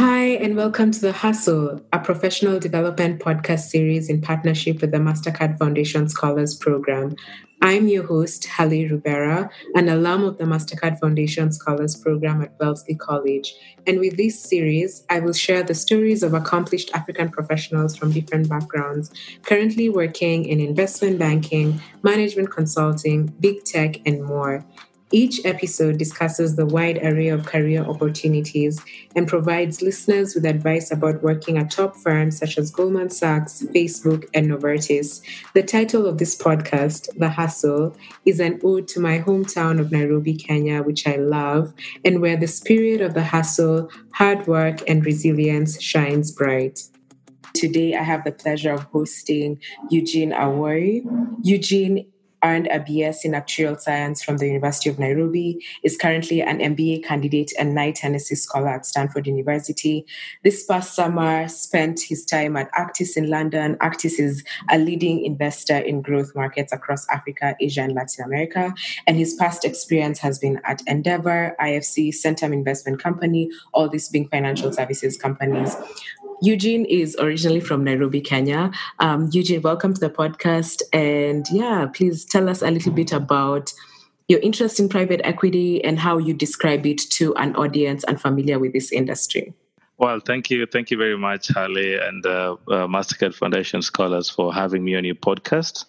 Hi, and welcome to The Hustle, a professional development podcast series in partnership with the MasterCard Foundation Scholars Program. I'm your host, Halle Rivera, an alum of the MasterCard Foundation Scholars Program at Wellesley College. And with this series, I will share the stories of accomplished African professionals from different backgrounds, currently working in investment banking, management consulting, big tech, and more. Each episode discusses the wide array of career opportunities and provides listeners with advice about working at top firms such as Goldman Sachs, Facebook, and Novartis. The title of this podcast, The Hustle, is an ode to my hometown of Nairobi, Kenya, which I love, and where the spirit of the hustle, hard work, and resilience shines bright. Today, I have the pleasure of hosting Eugene Awori. Eugene earned a BS in Actuarial Science from the University of Nairobi, is currently an MBA candidate and Knight Hennessy Scholar at Stanford University. This past summer, spent his time at Actis in London. Actis is a leading investor in growth markets across Africa, Asia, and Latin America. And his past experience has been at Endeavor, IFC, Centum Investment Company, all these big financial services companies. Eugene is originally from Nairobi, Kenya. Eugene, welcome to the podcast. And please tell us a little bit about your interest in private equity and how you describe it to an audience unfamiliar with this industry. Well, thank you. Thank you very much, Halle, and MasterCard Foundation Scholars for having me on your podcast.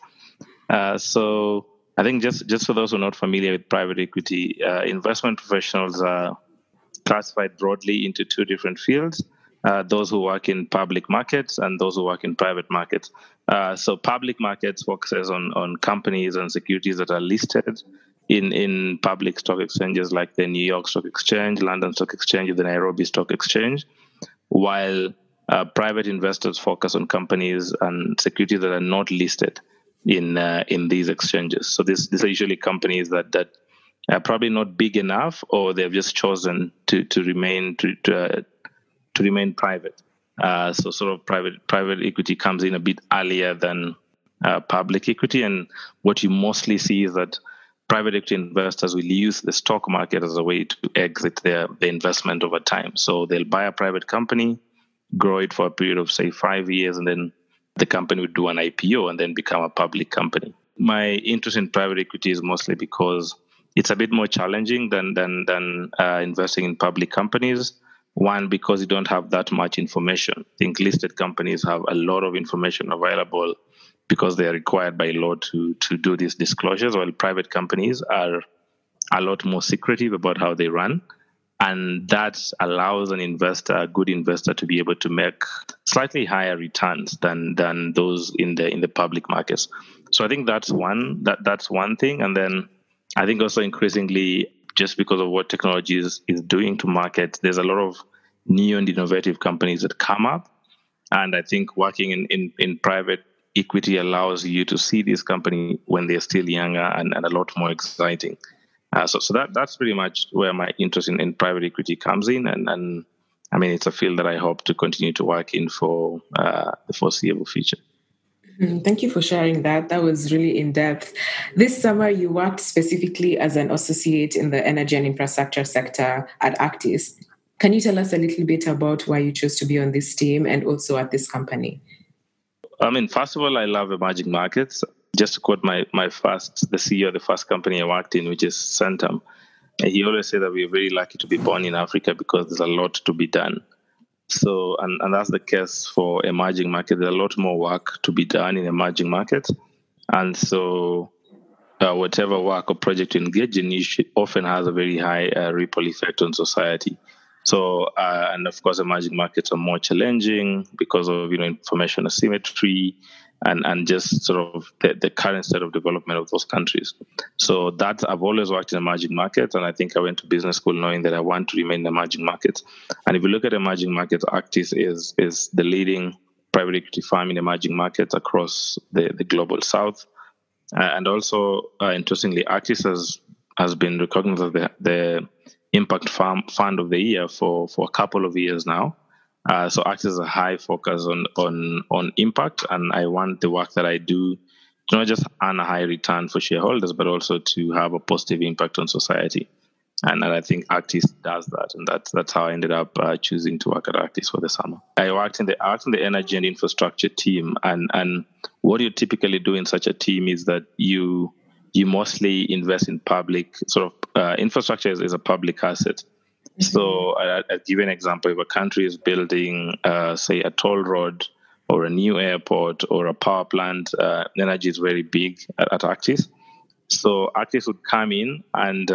So I think just for those who are not familiar with private equity, investment professionals are classified broadly into two different fields. Those who work in public markets and those who work in private markets. So public markets focuses on companies and securities that are listed in public stock exchanges like the New York Stock Exchange, London Stock Exchange, the Nairobi Stock Exchange, while private investors focus on companies and securities that are not listed in these exchanges. So these are usually companies that are probably not big enough, or they've just chosen to remain private. So sort of private equity comes in a bit earlier than public equity. And what you mostly see is that private equity investors will use the stock market as a way to exit their investment over time. So they'll buy a private company, grow it for a period of, say, 5 years, and then the company would do an IPO and then become a public company. My interest in private equity is mostly because it's a bit more challenging than investing in public companies. One, because you don't have that much information. I think listed companies have a lot of information available because they are required by law to do these disclosures, while private companies are a lot more secretive about how they run. And that allows a good investor, to be able to make slightly higher returns than those in the public markets. So I think that's one thing. And then I think also increasingly, just because of what technology is doing to market, there's a lot of new and innovative companies that come up. And I think working in private equity allows you to see these companies when they're still younger and a lot more exciting. So that's pretty much where my interest in private equity comes in. And I mean, it's a field that I hope to continue to work in for the foreseeable future. Thank you for sharing that. That was really in-depth. This summer, you worked specifically as an associate in the energy and infrastructure sector at Actis. Can you tell us a little bit about why you chose to be on this team and also at this company? I mean, first of all, I love emerging markets. Just to quote the CEO of the first company I worked in, which is Centum, he always said that we're very lucky to be born in Africa because there's a lot to be done. So, and that's the case for emerging markets. There's a lot more work to be done in emerging markets. And so whatever work or project you engage in often has a very high ripple effect on society. So, and of course, emerging markets are more challenging because of, information asymmetry and just sort of the current state of development of those countries. So I've always worked in emerging markets, and I think I went to business school knowing that I want to remain in emerging markets. And if you look at emerging markets, Actis is the leading private equity firm in emerging markets across the global south. And also, interestingly, Actis has been recognized as the Impact Fund of the Year for a couple of years now. So Actis has a high focus on impact, and I want the work that I do to not just earn a high return for shareholders, but also to have a positive impact on society. And I think Actis does that, and that's how I ended up choosing to work at Actis for the summer. I worked in the energy and infrastructure team, and what you typically do in such a team is that you mostly invest in public sort of infrastructure is a public asset. Mm-hmm. So I'll give you an example. If a country is building, say, a toll road or a new airport or a power plant, energy is very big at Actis. So Actis would come in and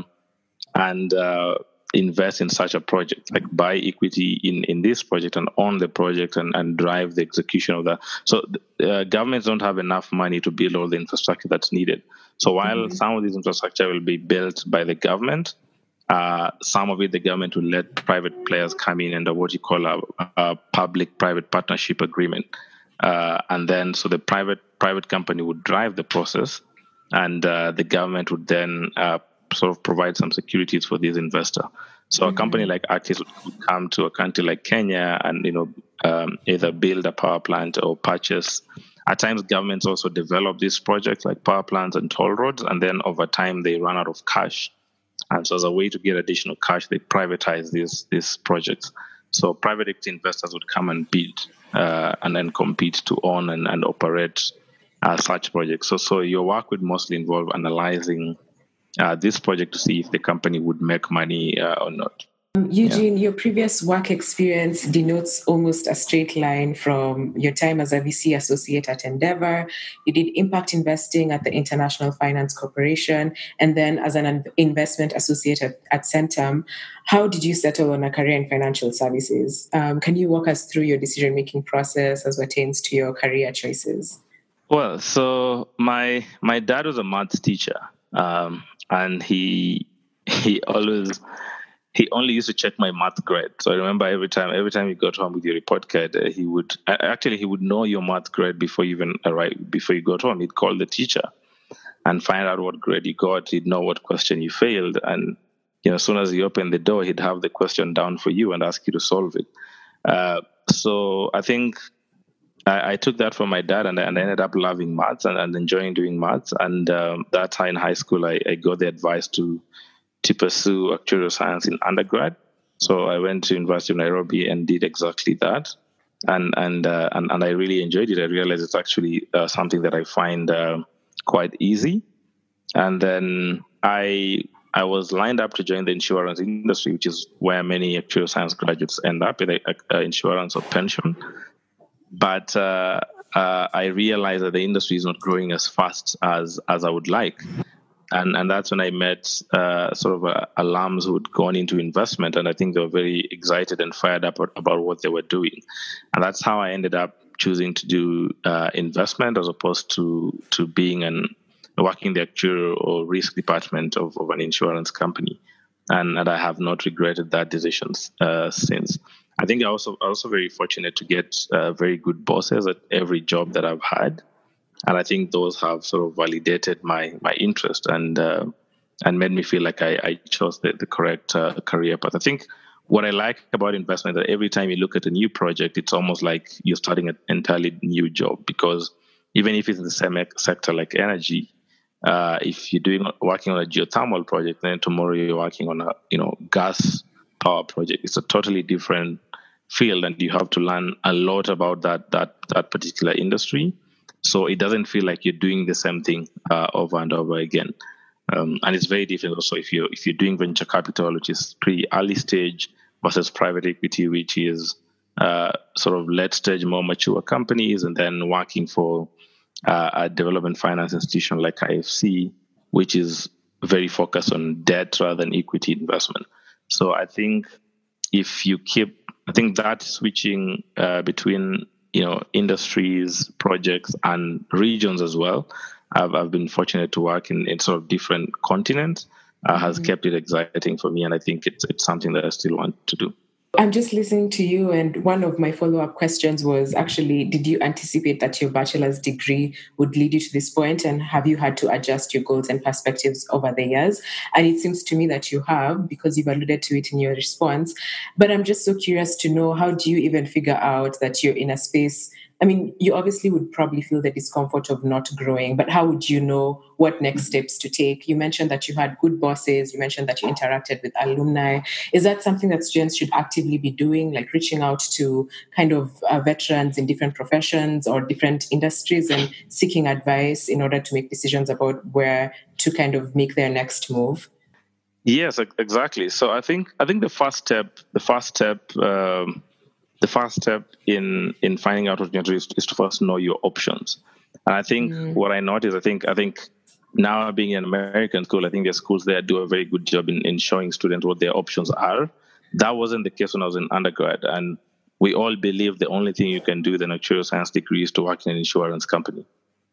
invest in such a project, like buy equity in this project and own the project and drive the execution of that. So governments don't have enough money to build all the infrastructure that's needed. So while some of this infrastructure will be built by the government, some of it the government will let private players come in under what you call a public-private partnership agreement. And then so the private company would drive the process, and the government would then sort of provide some securities for this investor. So a company like Actis would come to a country like Kenya and either build a power plant or purchase. At times, governments also develop these projects like power plants and toll roads, and then over time they run out of cash. And so as a way to get additional cash, they privatize these projects. So private equity investors would come and bid and then compete to own and operate such projects. So your work would mostly involve analyzing this project to see if the company would make money or not. Eugene, your previous work experience denotes almost a straight line from your time as a VC associate at Endeavor. You did impact investing at the International Finance Corporation, and then as an investment associate at Centum. How did you settle on a career in financial services? Can you walk us through your decision-making process as pertains to your career choices? Well, so my dad was a maths teacher, and he only used to check my math grade. So I remember every time you got home with your report card, he would know your math grade before you even arrived. Before you got home, he'd call the teacher and find out what grade you got. He'd know what question you failed, and as soon as he opened the door, he'd have the question down for you and ask you to solve it. So I think I took that from my dad, and I ended up loving maths and enjoying doing maths. And that time in high school, I got the advice to pursue actuarial science in undergrad. So I went to University of Nairobi and did exactly that. And I really enjoyed it. I realized it's actually something that I find quite easy. And then I was lined up to join the insurance industry, which is where many actuarial science graduates end up, in insurance or pension. But I realized that the industry is not growing as fast as I would like. And that's when I met sort of alums who had gone into investment, and I think they were very excited and fired up about what they were doing. And that's how I ended up choosing to do investment as opposed to being working in the actuarial or risk department of an insurance company. And I have not regretted that decision since. I think I also very fortunate to get very good bosses at every job that I've had. And I think those have sort of validated my interest and made me feel like I chose the correct career path. I think what I like about investment is that every time you look at a new project, it's almost like you're starting an entirely new job, because even if it's in the same sector like energy, if you're working on a geothermal project, then tomorrow you're working on a gas power project. It's a totally different field, and you have to learn a lot about that particular industry. So it doesn't feel like you're doing the same thing over and over again. And it's very different also if you're doing venture capital, which is pretty early stage, versus private equity, which is sort of late stage, more mature companies, and then working for a development finance institution like IFC, which is very focused on debt rather than equity investment. So I think that switching between industries, projects, and regions as well. I've been fortunate to work in sort of different continents. Has kept it exciting for me, and I think it's something that I still want to do. I'm just listening to you, and one of my follow-up questions was actually, did you anticipate that your bachelor's degree would lead you to this point, and have you had to adjust your goals and perspectives over the years? And it seems to me that you have, because you've alluded to it in your response. But I'm just so curious to know, how do you even figure out that you're in a space I mean, you obviously would probably feel the discomfort of not growing, but how would you know what next steps to take? You mentioned that you had good bosses. You mentioned that you interacted with alumni. Is that something that students should actively be doing, like reaching out to kind of veterans in different professions or different industries and seeking advice in order to make decisions about where to kind of make their next move? Yes, exactly. So I think the first step in finding out what you want to do is to first know your options. And I think what I noticed, I think now being in an American school, I think there's schools there do a very good job in showing students what their options are. That wasn't the case when I was in undergrad, and we all believe the only thing you can do with an actuarial science degree is to work in an insurance company.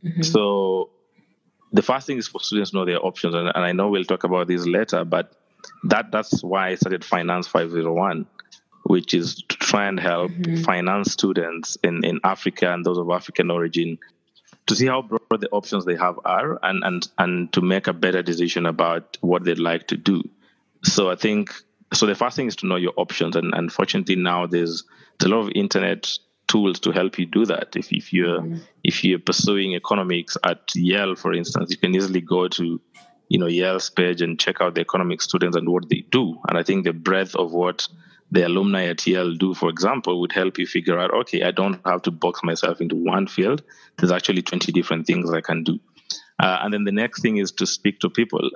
So the first thing is for students to know their options, and I know we'll talk about this later, but that's why I started Finance 501, which is to try and help finance students in Africa and those of African origin to see how broad the options they have are and to make a better decision about what they'd like to do. So I think the first thing is to know your options, and fortunately now there's a lot of internet tools to help you do that. If you're pursuing economics at Yale, for instance, you can easily go to Yale's page and check out the economics students and what they do. And I think the breadth of what the alumni at Yale do, for example, would help you figure out, okay, I don't have to box myself into one field. There's actually 20 different things I can do. And then the next thing is to speak to people.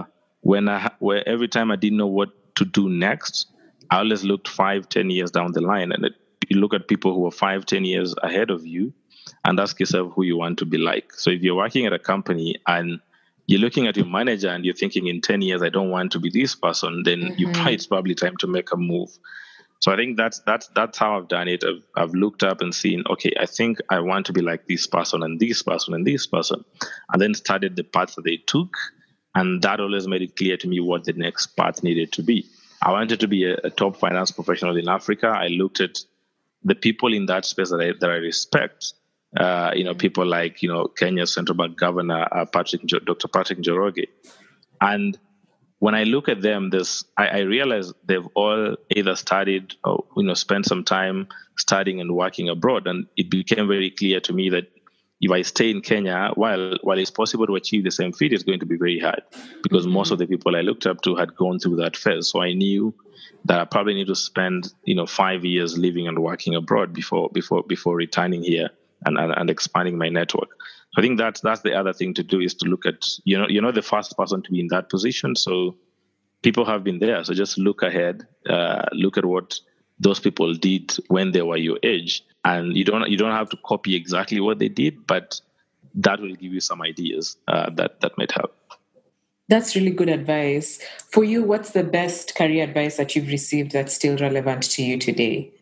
Where every time I didn't know what to do next, I always looked 5-10 years down the line, and you look at people who are 5-10 years ahead of you and ask yourself who you want to be like. So if you're working at a company and you're looking at your manager and you're thinking in 10 years, I don't want to be this person, then it's probably time to make a move. So I think that's how I've done it. I've looked up and seen, okay, I think I want to be like this person and this person and this person, and then studied the path that they took. And that always made it clear to me what the next path needed to be. I wanted to be a top finance professional in Africa. I looked at the people in that space that I respect. People like Kenya's central bank governor, Dr. Patrick Njoroge. And when I look at them, I realize they've all either studied or spent some time studying and working abroad. And it became very clear to me that if I stay in Kenya, while it's possible to achieve the same feat, it's going to be very hard because most of the people I looked up to had gone through that phase. So I knew that I probably need to spend 5 years living and working abroad before returning here and expanding my network. So I think that's the other thing to do is to look at the first person to be in that position. So people have been there. So just look ahead, look at what those people did when they were your age, and you don't have to copy exactly what they did, but that will give you some ideas that might help. That's really good advice. For you, what's the best career advice that you've received that's still relevant to you today?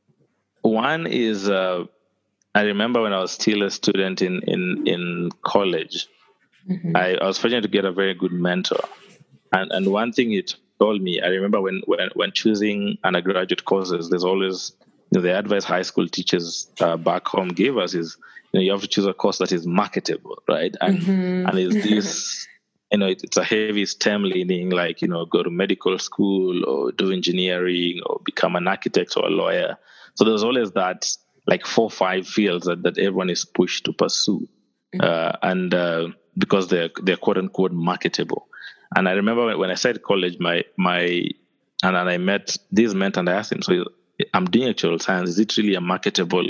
One is I remember when I was still a student in college, I was fortunate to get a very good mentor, and one thing he told me, I remember when choosing undergraduate courses, there's always the advice high school teachers back home gave us is you have to choose a course that is marketable, right? And it's this it's a heavy STEM leaning, like go to medical school or do engineering or become an architect or a lawyer. So there's always that like 4 or 5 fields that everyone is pushed to pursue, and because they're quote unquote marketable. And I remember when I started college, I met this mentor and I asked him, so I'm doing actuarial science, is it really a marketable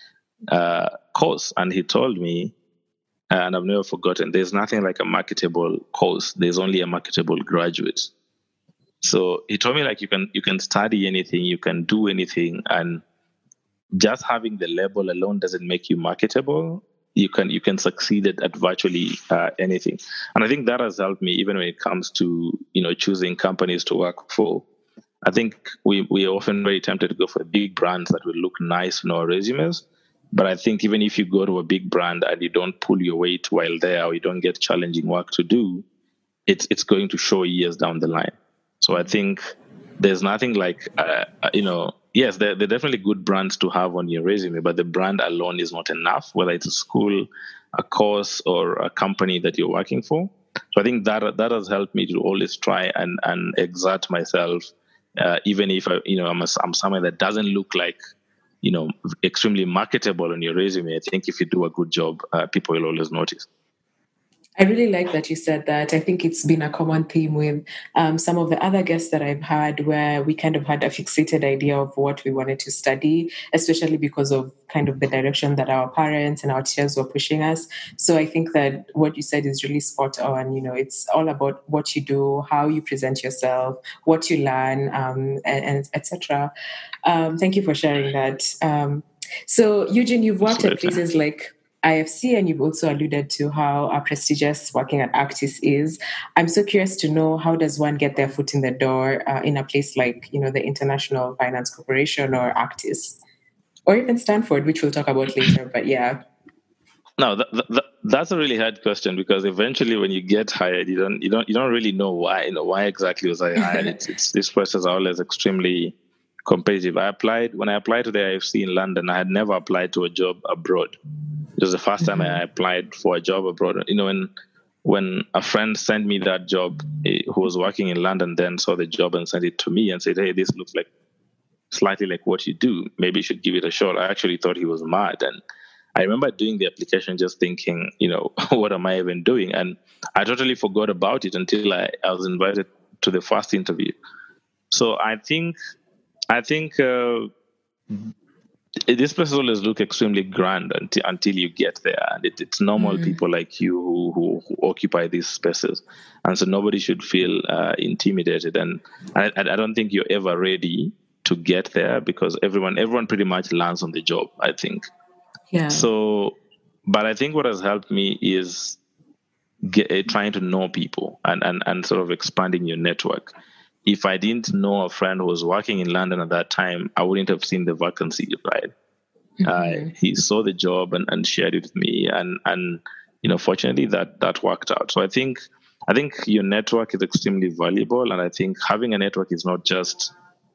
course? And he told me, and I've never forgotten, there's nothing like a marketable course. There's only a marketable graduate. So he told me like you can study anything, you can do anything, and just having the label alone doesn't make you marketable. You can succeed at virtually anything. And I think that has helped me even when it comes to choosing companies to work for. I think we are often very tempted to go for big brands that will look nice in our resumes. But I think even if you go to a big brand and you don't pull your weight while there, or you don't get challenging work to do, it's going to show years down the line. So I think there's nothing like, yes, they're definitely good brands to have on your resume, but the brand alone is not enough, whether it's a school, a course, or a company that you're working for. So I think that has helped me to always try and exert myself, even if I'm somewhere that doesn't look like extremely marketable on your resume, I think if you do a good job, people will always notice. I really like that you said that. I think it's been a common theme with some of the other guests that I've had, where we kind of had a fixated idea of what we wanted to study, especially because of kind of the direction that our parents and our teachers were pushing us. So I think that what you said is really spot on. It's all about what you do, how you present yourself, what you learn, and etc. Thank you for sharing that. So Eugene, you've worked at places like IFC, and you've also alluded to how prestigious working at Actis is. I'm so curious to know, how does one get their foot in the door in a place like, the International Finance Corporation or Actis, or even Stanford, which we'll talk about later. But yeah. No, that's a really hard question, because eventually when you get hired, you don't really know why. Why exactly was I hired? It's these processes are always extremely competitive. When I applied to the IFC in London, I had never applied to a job abroad. It was the first time I applied for a job abroad. When a friend sent me that job, who was working in London then, saw the job and sent it to me and said, "Hey, this looks like slightly like what you do. Maybe you should give it a shot." I actually thought he was mad. And I remember doing the application just thinking, what am I even doing? And I totally forgot about it until I was invited to the first interview. So I think this places always look extremely grand until you get there, and it's normal people like you who occupy these spaces, and so nobody should feel intimidated. And I don't think you're ever ready to get there, because everyone pretty much lands on the job, I think. Yeah. So, but I think what has helped me is trying to know people and sort of expanding your network. If I didn't know a friend who was working in London at that time, I wouldn't have seen the vacancy, right? He saw the job and shared it with me, and fortunately that worked out. So I think your network is extremely valuable, and I think having a network is not just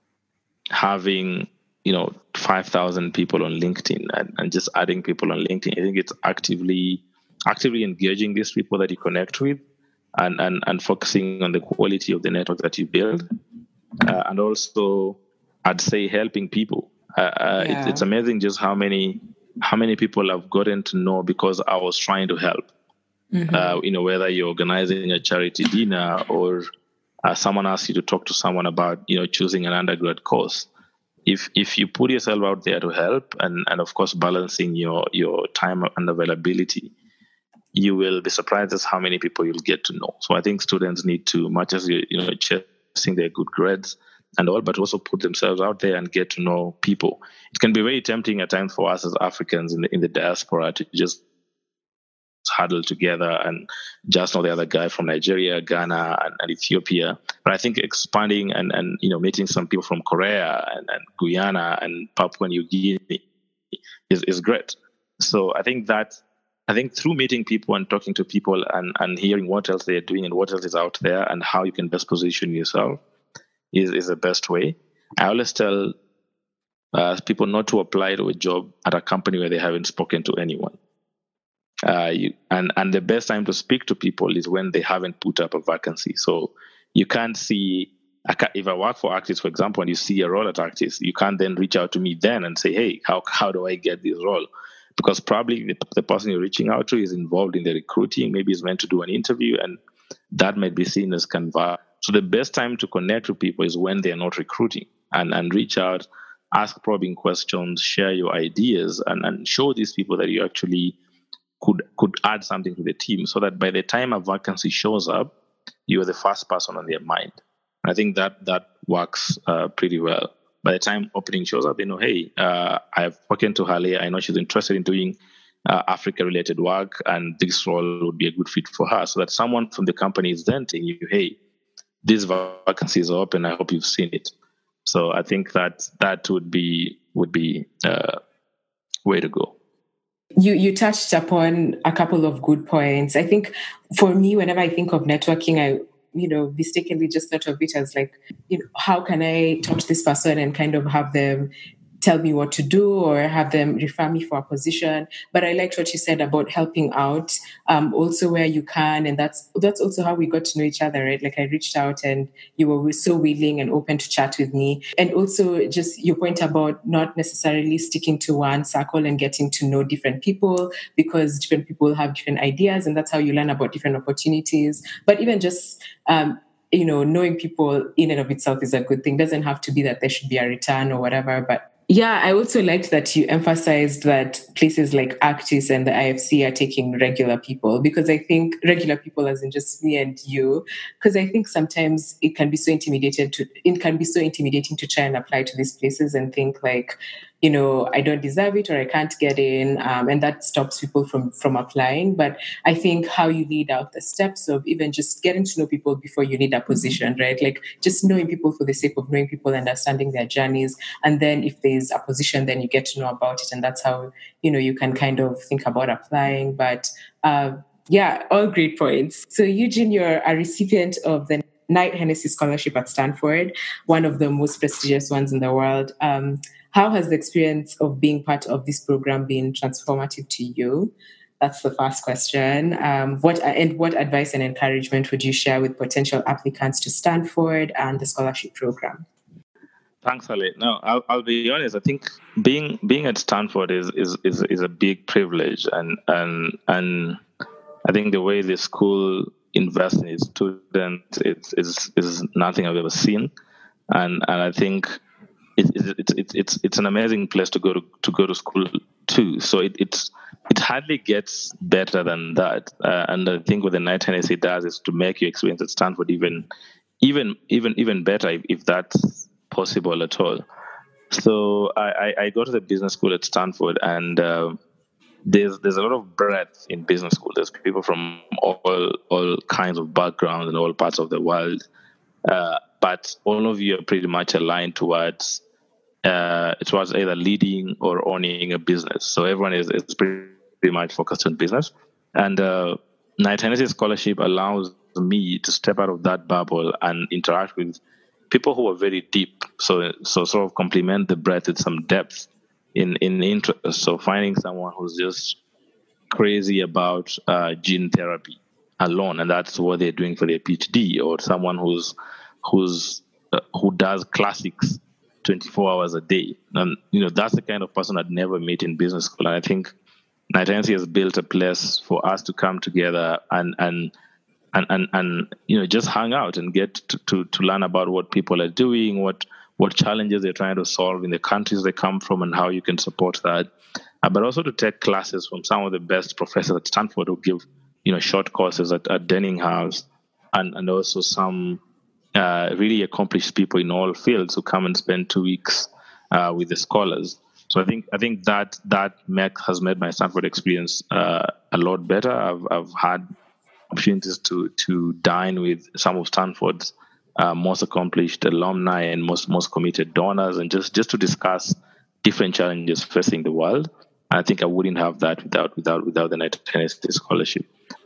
having 5,000 people on LinkedIn and just adding people on LinkedIn. I think it's actively engaging these people that you connect with, and focusing on the quality of the network that you build, and also I'd say helping people. It's amazing just how many people I've gotten to know because I was trying to help. Whether you're organizing a charity dinner or someone asks you to talk to someone about choosing an undergrad course. If you put yourself out there to help, and of course balancing your time and availability, you will be surprised at how many people you'll get to know. So I think students need to, much as chasing their good grades and all, but also put themselves out there and get to know people. It can be very tempting at times for us as Africans in the diaspora to just huddle together and just know the other guy from Nigeria, Ghana, and Ethiopia. But I think expanding and meeting some people from Korea and Guyana and Papua New Guinea is great. So I think through meeting people and talking to people and hearing what else they're doing and what else is out there and how you can best position yourself is the best way. I always tell people not to apply to a job at a company where they haven't spoken to anyone. And the best time to speak to people is when they haven't put up a vacancy. So you can't see, if I work for Actis, for example, and you see a role at Actis, you can't then reach out to me then and say, "Hey, how do I get this role?" Because probably the person you're reaching out to is involved in the recruiting, maybe is meant to do an interview, and that might be seen as canvas. So the best time to connect with people is when they're not recruiting, and reach out, ask probing questions, share your ideas, and show these people that you actually could add something to the team, so that by the time a vacancy shows up, you're the first person on their mind. And I think that works pretty well. By the time opening shows up, they know, "Hey, I've spoken to Halle. I know she's interested in doing Africa-related work, and this role would be a good fit for her." So that someone from the company is then telling you, "Hey, this vacancy is open. I hope you've seen it." So I think that would be way to go. You touched upon a couple of good points. I think for me, whenever I think of networking, I mistakenly just thought of it as like, how can I talk to this person and kind of have them tell me what to do or have them refer me for a position. But I liked what you said about helping out, also where you can, and that's also how we got to know each other, right? Like I reached out and you were so willing and open to chat with me, and also just your point about not necessarily sticking to one circle and getting to know different people, because different people have different ideas, and that's how you learn about different opportunities. But even just knowing people in and of itself is a good thing. Doesn't have to be that there should be a return or whatever. But yeah, I also liked that you emphasized that places like Actis and the IFC are taking regular people, because I think regular people, as in just me and you, because I think sometimes it can be so intimidating to try and apply to these places and think like, I don't deserve it or I can't get in, and that stops people from applying. But I think how you lead out the steps of even just getting to know people before you need a position, right? Like just knowing people for the sake of knowing people, understanding their journeys, and then if there's a position, then you get to know about it, and that's how you can kind of think about applying. But yeah, all great points. So Eugene, you're a recipient of the Knight Hennessy Scholarship at Stanford, one of the most prestigious ones in the world. How has the experience of being part of this program been transformative to you? That's the first question. What advice and encouragement would you share with potential applicants to Stanford and the scholarship program? Thanks, Ali. No, I'll be honest. I think being at Stanford is a big privilege, and I think the way the school invests in its students is nothing I've ever seen, and I think it's an amazing place to go to school too. So it hardly gets better than that. And I think what the Knight Hennessy does is to make your experience at Stanford even better, if that's possible at all. So I go to the business school at Stanford, and there's a lot of breadth in business school. There's people from all kinds of backgrounds and all parts of the world, but all of you are pretty much aligned towards either leading or owning a business. So everyone is pretty much focused on business. And Knight Hennessy Scholarship allows me to step out of that bubble and interact with people who are very deep. So sort of complement the breadth with some depth in interest. So finding someone who's just crazy about gene therapy alone, and that's what they're doing for their PhD, or someone who does classics 24 hours a day. And, that's the kind of person I'd never meet in business school. And I think Knight Hennessy has built a place for us to come together and just hang out and get to learn about what people are doing, what challenges they're trying to solve in the countries they come from, and how you can support that. But also to take classes from some of the best professors at Stanford who give, short courses at Denning House, and also some really accomplished people in all fields who come and spend 2 weeks with the scholars. So I think that has made my Stanford experience a lot better. I've had opportunities to dine with some of Stanford's most accomplished alumni and most committed donors, and just to discuss different challenges facing the world. I think I wouldn't have that without the Knight Hennessy Scholarship.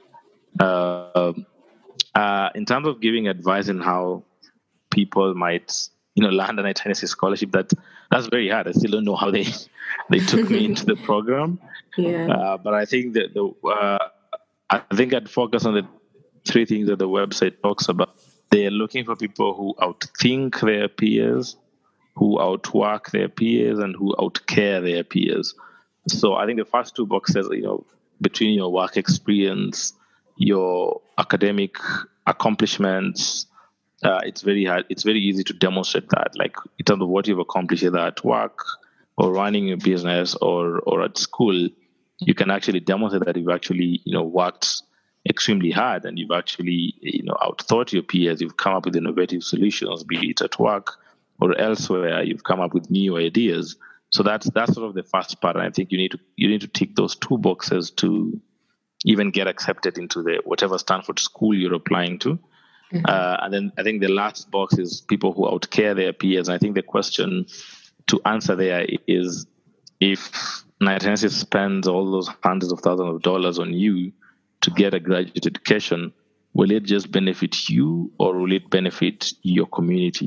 In terms of giving advice on how people might, land a Knight Hennessy Scholarship, that's very hard. I still don't know how they took me into the program. Yeah. But I think that I think I'd focus on the three things that the website talks about. They're looking for people who outthink their peers, who outwork their peers, and who outcare their peers. So I think the first two boxes, between your work experience, your academic accomplishments, it's very hard. It's very easy to demonstrate that, like in terms of what you've accomplished either at work or running your business or at school. You can actually demonstrate that you've actually, worked extremely hard, and you've actually, outthought your peers. You've come up with innovative solutions, be it at work or elsewhere. You've come up with new ideas. So that's sort of the first part. And I think you need to tick those two boxes to even get accepted into the whatever Stanford school you're applying to. Mm-hmm. And then I think the last box is people who outcare their peers. And I think the question to answer there is, if Knight Hennessy spends all those hundreds of thousands of dollars on you to get a graduate education, will it just benefit you, or will it benefit your community?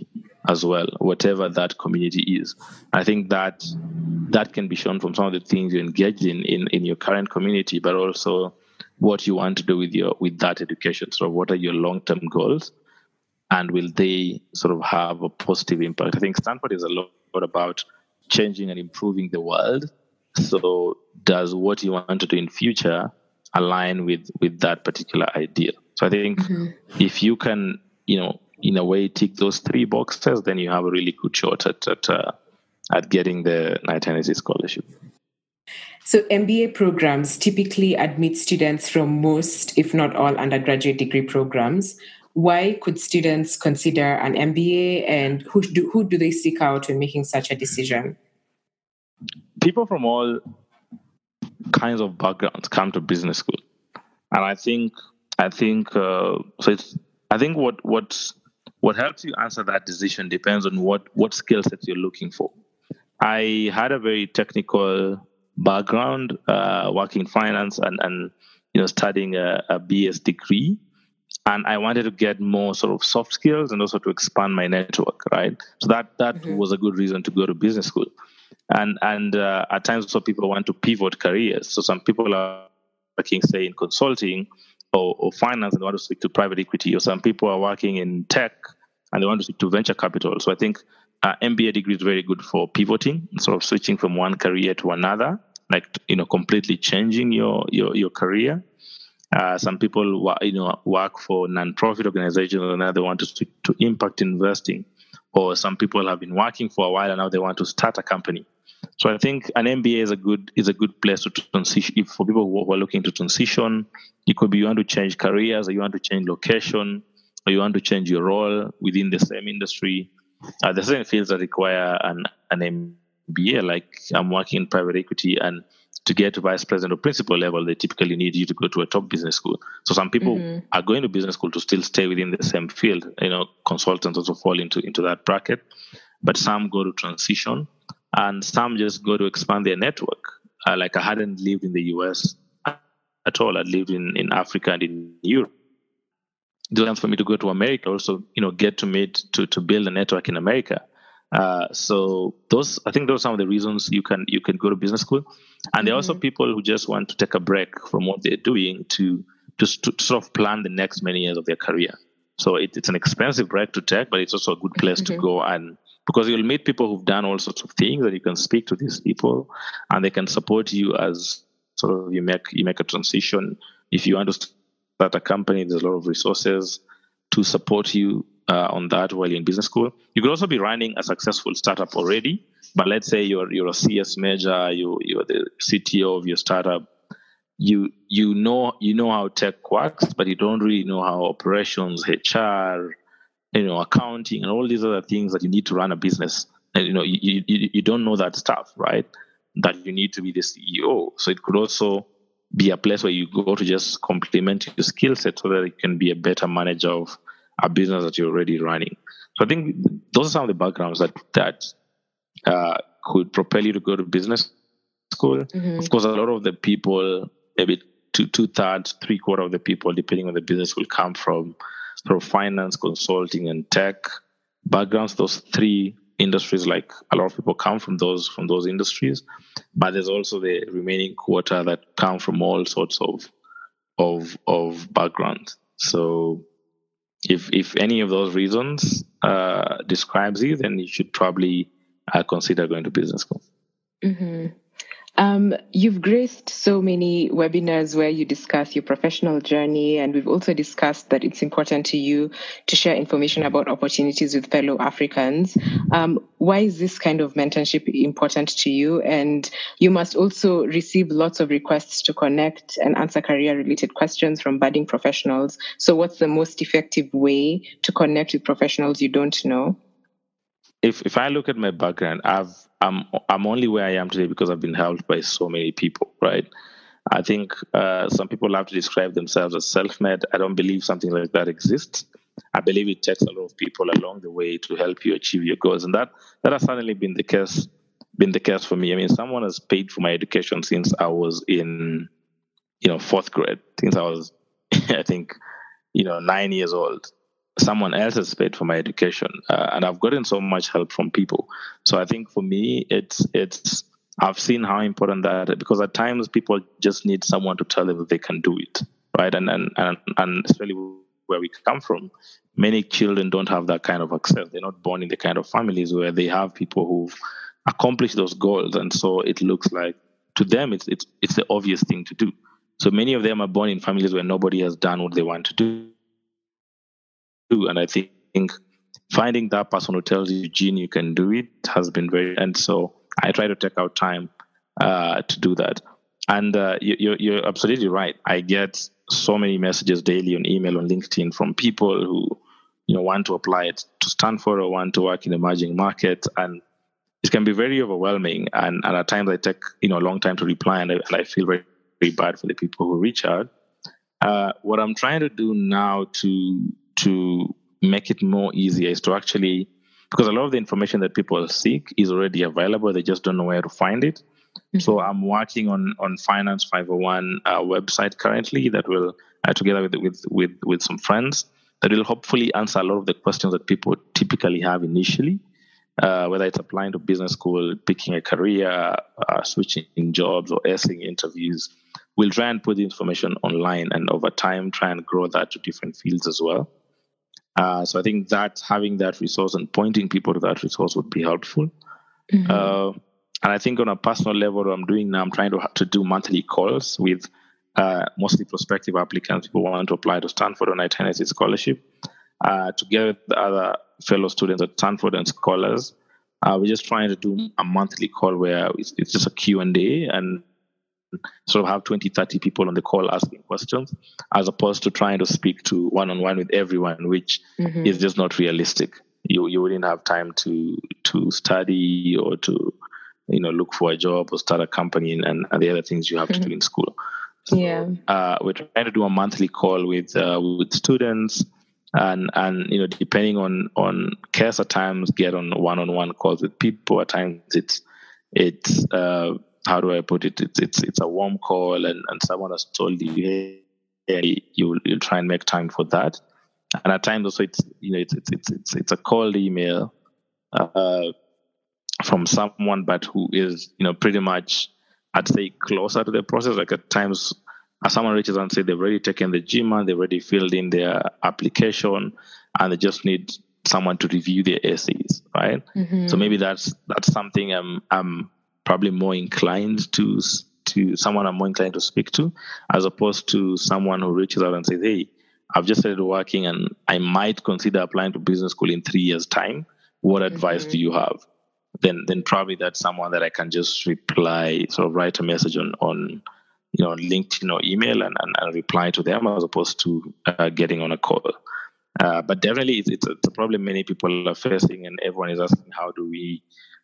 as well, whatever that community is. I think that can be shown from some of the things you engage in your current community, but also what you want to do with that education. So what are your long-term goals, and will they sort of have a positive impact? I think Stanford is a lot about changing and improving the world. So does what you want to do in future align with that particular idea? So I think if you can, in a way, tick those three boxes, then you have a really good shot at getting the Knight Hennessy Scholarship. So MBA programs typically admit students from most, if not all, undergraduate degree programs. Why could students consider an MBA, and who do they seek out when making such a decision? People from all kinds of backgrounds come to business school, and I think what helps you answer that decision depends on what skill sets you're looking for. I had a very technical background, working in finance and studying a BS degree. And I wanted to get more sort of soft skills and also to expand my network, right? So that was a good reason to go to business school. And at times also people want to pivot careers. So some people are working, say, in consulting or finance and they want to switch to private equity, or some people are working in tech and they want to switch to venture capital. So I think MBA degree is very good for pivoting, sort of switching from one career to another, like completely changing your career. Some people work for non-profit organizations and now they want to switch to impact investing, or some people have been working for a while and now they want to start a company. So I think an MBA is a good place to transition. If for people who are looking to transition, it could be you want to change careers, or you want to change location, or you want to change your role within the same industry. There's certain fields that require an MBA, like I'm working in private equity, and to get to vice president or principal level, they typically need you to go to a top business school. So some people are going to business school to still stay within the same field. Consultants also fall into that bracket, but some go to transition, and some just go to expand their network. Like I hadn't lived in the US at all. I'd lived in Africa and in Europe. It was for me to go to America, also, get to meet, to build a network in America. So I think those are some of the reasons you can go to business school. And there are also people who just want to take a break from what they're doing to sort of plan the next many years of their career. So it's an expensive break to take, but it's also a good place to go, and because you'll meet people who've done all sorts of things, and you can speak to these people and they can support you as sort of you make a transition. If you want to start a company, there's a lot of resources to support you on that while you're in business school. You could also be running a successful startup already, but let's say you're a CS major, you're the CTO of your startup. You know how tech works, but you don't really know how operations, HR, accounting, and all these other things that you need to run a business. And you don't know that stuff, right? That you need to be the CEO. So it could also be a place where you go to just complement your skill set so that you can be a better manager of a business that you're already running. So I think those are some of the backgrounds that could propel you to go to business school. Of course, a lot of the people, maybe two-thirds, three-quarters of the people, depending on the business, will come from finance, consulting, and tech backgrounds. Those three industries, like a lot of people come from those industries, but there's also the remaining quarter that come from all sorts of backgrounds. So if any of those reasons describes you, then you should probably consider going to business school. You've graced so many webinars where you discuss your professional journey, and we've also discussed that it's important to you to share information about opportunities with fellow Africans. Why is this kind of mentorship important to you? And you must also receive lots of requests to connect and answer career-related questions from budding professionals. So what's the most effective way to connect with professionals you don't know? If I look at my background, I'm only where I am today because I've been helped by so many people, right? I think some people have to describe themselves as self-made. I don't believe something like that exists. I believe it takes a lot of people along the way to help you achieve your goals, and that has certainly been the case for me. I mean, someone has paid for my education since I was in fourth grade, since I was I think 9 years old. someone else has paid for my education, and I've gotten so much help from people. So I think for me, it's I've seen how important that, because at times people just need someone to tell them that they can do it, right? And especially where we come from, many children don't have that kind of access. They're not born in the kind of families where they have people who've accomplished those goals, and so it looks like to them it's the obvious thing to do. So many of them are born in families where nobody has done what they want to do. And I think finding that person who tells you, Gene, you can do it, has been very. And so I try to take out time to do that. And you're absolutely right. I get so many messages daily on email, on LinkedIn, from people who want to apply it to Stanford or want to work in emerging markets, and it can be very overwhelming. And at times I take a long time to reply, and I feel very, very bad for the people who reach out. What I'm trying to do now to make it more easier is to actually, because a lot of the information that people seek is already available, they just don't know where to find it. Mm-hmm. So I'm working on Finance 501 website currently that will, together with some friends, that will hopefully answer a lot of the questions that people typically have initially, whether it's applying to business school, picking a career, switching jobs, or essaying interviews. We'll try and put the information online, and over time try and grow that to different fields as well. So I think that having that resource and pointing people to that resource would be helpful. Mm-hmm. And I think on a personal level, what I'm doing now, I'm trying to do monthly calls with mostly prospective applicants, people who want to apply to Stanford on a Tennessee scholarship, together with the other fellow students at Stanford and scholars. We're just trying to do a monthly call where it's just a Q&A, and sort of have 20, 30 people on the call asking questions, as opposed to trying to speak to one-on-one with everyone, which mm-hmm. is just not realistic. You wouldn't have time to study or to look for a job or start a company and the other things you have to do in school. So, we're trying to do a monthly call with students, and depending on case, at times get on one-on-one calls with people. At times it's how do I put it? It's a warm call, and someone has told you, hey, you'll try and make time for that. And at times also it's a cold email from someone, but who is pretty much, I'd say, closer to the process. Like at times, someone reaches out and say they've already taken the GMAT, they've already filled in their application, and they just need someone to review their essays, right? Mm-hmm. So maybe that's something I'm probably more inclined to someone I'm more inclined to speak to, as opposed to someone who reaches out and says, hey, I've just started working and I might consider applying to business school in 3 years' time. What advice do you have? Then probably that's someone that I can just reply, sort of write a message on LinkedIn or email and reply to them, as opposed to getting on a call. But definitely it's a problem many people are facing, and everyone is asking, how do we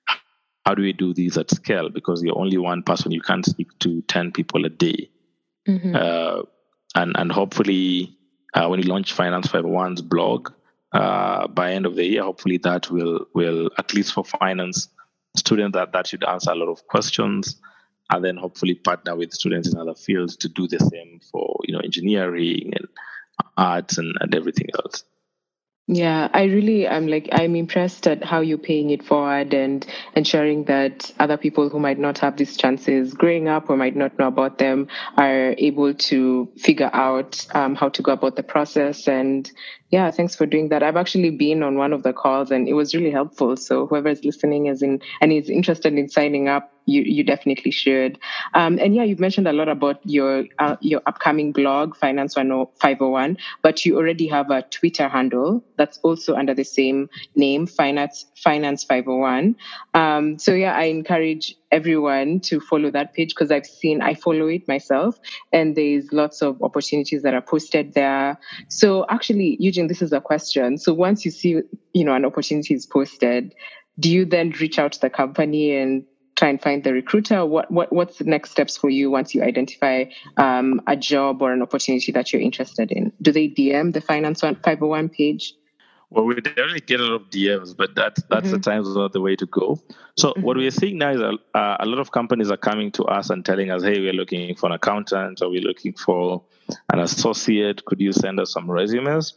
do these at scale? Because you're only one person, you can't speak to 10 people a day. Mm-hmm. And hopefully when you launch Finance 501's blog by end of the year, hopefully that will at least for finance students, that should answer a lot of questions, and then hopefully partner with students in other fields to do the same for engineering and arts and everything else. Yeah, I'm impressed at how you're paying it forward and ensuring that other people who might not have these chances growing up or might not know about them are able to figure out how to go about the process. And yeah, thanks for doing that. I've actually been on one of the calls and it was really helpful. So whoever is listening is interested in signing up, you definitely should. And yeah, you've mentioned a lot about your upcoming blog, Finance 501, but you already have a Twitter handle that's also under the same name, Finance 501. So yeah, I encourage everyone to follow that page because I follow it myself, and there's lots of opportunities that are posted there. So actually, Eugene, this is a question. So once you see, an opportunity is posted, do you then reach out to the company and try and find the recruiter? What's the next steps for you once you identify a job or an opportunity that you're interested in? Do they DM the Finance 501 page? Well, we definitely get a lot of DMs, but that's mm-hmm. at times not the way to go. So mm-hmm. what we are seeing now is a lot of companies are coming to us and telling us, hey, we're looking for an accountant, or we're looking for an associate. Could you send us some resumes?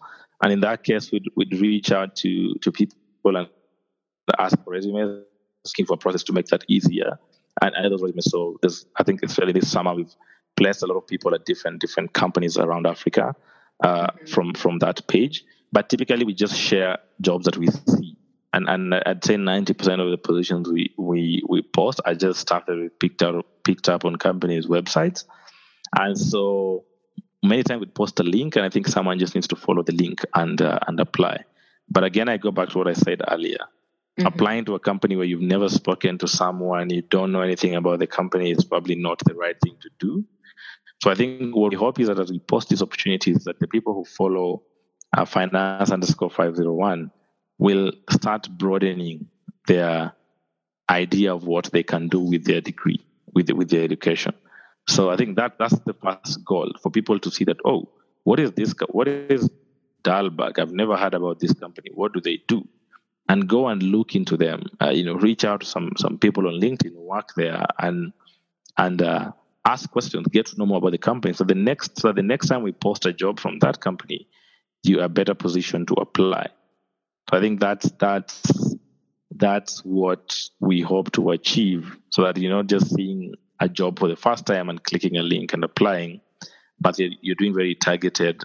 And in that case, we'd reach out to people and ask for resumes, asking for a process to make that easier. And those resumes. So I think especially this summer, we've placed a lot of people at different companies around Africa from that page. But typically, we just share jobs that we see. And I'd say 90% of the positions we post are just stuff that we picked up on companies' websites. And so many times we post a link, and I think someone just needs to follow the link and apply. But again, I go back to what I said earlier. Mm-hmm. Applying to a company where you've never spoken to someone, you don't know anything about the company, is probably not the right thing to do. So I think what we hope is that as we post these opportunities, that the people who follow finance_501 will start broadening their idea of what they can do with their degree, with their education. So I think that's the first goal, for people to see that, oh, what is this? What is Dalberg? I've never heard about this company. What do they do? And go and look into them. Reach out to some people on LinkedIn who work there and ask questions, get to know more about the company. So the next time we post a job from that company, you are better positioned to apply. So I think that's what we hope to achieve, so that you're not just seeing a job for the first time and clicking a link and applying, but you're doing very targeted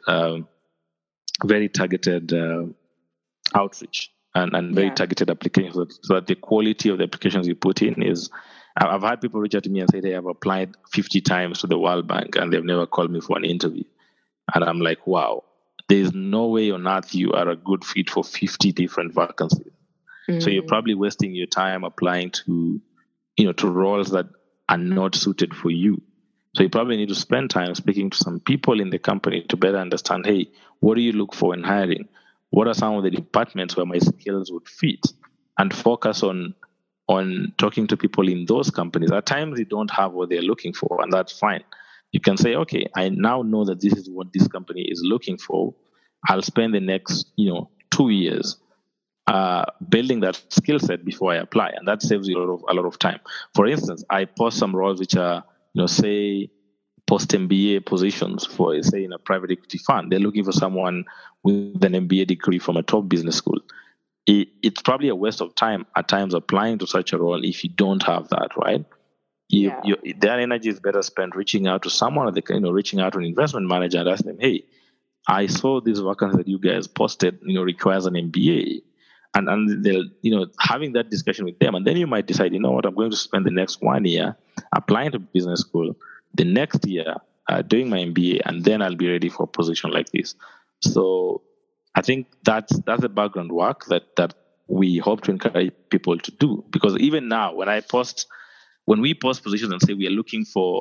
outreach and very targeted applications, so that the quality of the applications you put in is. I've had people reach out to me and say they have applied 50 times to the World Bank and they've never called me for an interview. And I'm like, wow, there's no way on earth you are a good fit for 50 different vacancies. Mm-hmm. So you're probably wasting your time applying to roles that are not suited for you. So you probably need to spend time speaking to some people in the company to better understand, hey, what do you look for in hiring? What are some of the departments where my skills would fit? And focus on talking to people in those companies. At times, you don't have what they're looking for, and that's fine. You can say, okay, I now know that this is what this company is looking for. I'll spend the next 2 years building that skill set before I apply, and that saves you a lot of time. For instance, I post some roles which are, say, post-MBA positions for, say, in a private equity fund. They're looking for someone with an MBA degree from a top business school. It's probably a waste of time at times applying to such a role if you don't have that, right? That energy is better spent reaching out to someone, reaching out to an investment manager and asking them, hey, I saw this vacancy that you guys posted, requires an MBA. And they'll, having that discussion with them. And then you might decide, you know what, I'm going to spend the next 1 year applying to business school, the next year doing my MBA, and then I'll be ready for a position like this. So I think that's the background work that we hope to encourage people to do. Because even now, when we post positions and say we are looking for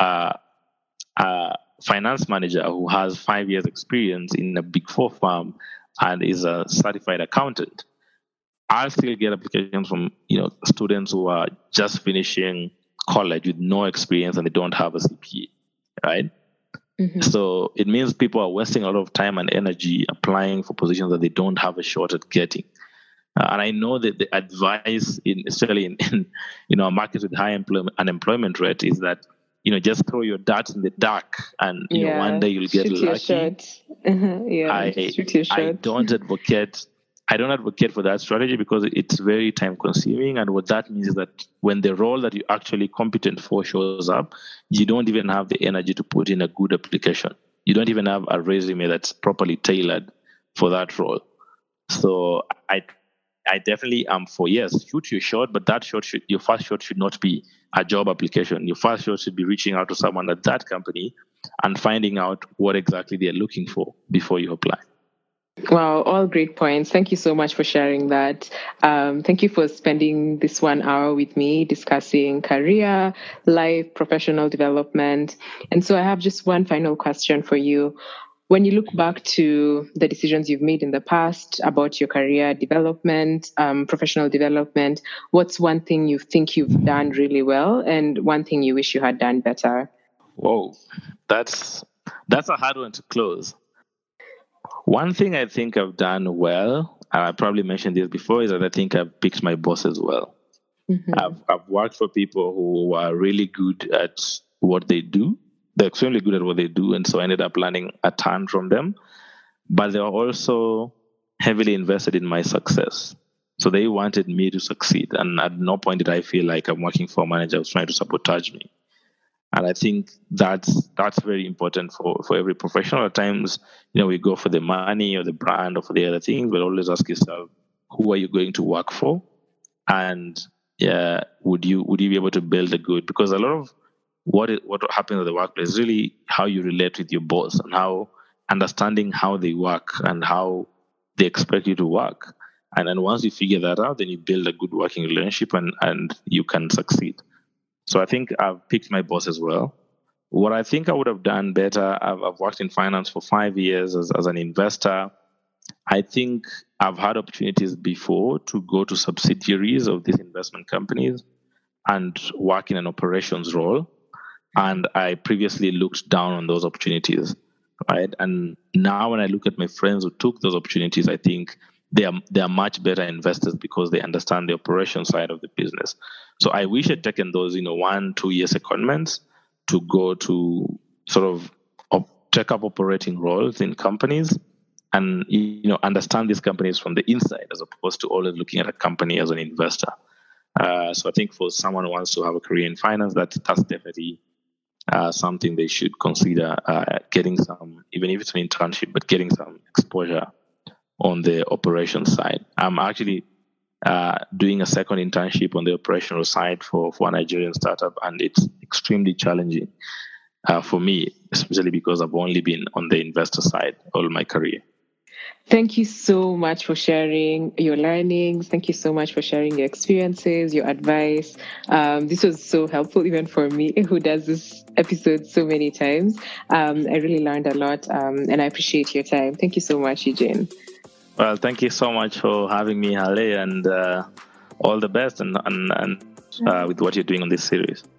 a finance manager who has 5 years experience in a Big Four firm and is a certified accountant, I'll still get applications from students who are just finishing college with no experience and they don't have a CPA, right? Mm-hmm. So it means people are wasting a lot of time and energy applying for positions that they don't have a shot at getting. And I know that the advice, especially in our markets with high unemployment rate, is that just throw your darts in the dark, and one day you'll get lucky. Shoot your shot. I don't advocate for that strategy because it's very time consuming. And what that means is that when the role that you're actually competent for shows up, you don't even have the energy to put in a good application. You don't even have a resume that's properly tailored for that role. So I definitely am for, yes, shoot your shot, but your first shot should not be a job application. Your first shot should be reaching out to someone at that company and finding out what exactly they're looking for before you apply. Wow, all great points. Thank you so much for sharing that. Thank you for spending this 1 hour with me discussing career, life, professional development. And so I have just one final question for you. When you look back to the decisions you've made in the past about your career development, professional development, what's one thing you think you've done really well and one thing you wish you had done better? Whoa, that's a hard one to close. One thing I think I've done well, and I probably mentioned this before, is that I think I've picked my bosses well. Mm-hmm. I've worked for people who are really good at what they do. They're extremely good at what they do, and so I ended up learning a ton from them. but they were also heavily invested in my success. So they wanted me to succeed. And at no point did I feel like I'm working for a manager who's trying to sabotage me. And I think that's very important for every professional. At times, we go for the money or the brand or for the other things, but always ask yourself, who are you going to work for? And would you be able to build a good? Because a lot of what happens at the workplace is really how you relate with your boss and how understanding how they work and how they expect you to work. And then once you figure that out, then you build a good working relationship and you can succeed. So I think I've picked my boss as well. What I think I would have done better, I've worked in finance for 5 years as an investor. I think I've had opportunities before to go to subsidiaries of these investment companies and work in an operations role. And I previously looked down on those opportunities, right? And now when I look at my friends who took those opportunities, I think they are much better investors because they understand the operation side of the business. So I wish I'd taken those, 1-2 year secondments to go to sort of take up operating roles in companies and understand these companies from the inside as opposed to always looking at a company as an investor. So I think for someone who wants to have a career in finance, that's definitely something they should consider getting some, even if it's an internship, but getting some exposure on the operations side. I'm actually doing a second internship on the operational side for a Nigerian startup, and it's extremely challenging for me, especially because I've only been on the investor side all my career. Thank you so much for sharing your learnings. Thank you so much for sharing your experiences, your advice. This was so helpful even for me, who does this episode so many times. I really learned a lot, and I appreciate your time. Thank you so much, Eugene. Well, thank you so much for having me, Halle, and all the best and with what you're doing on this series.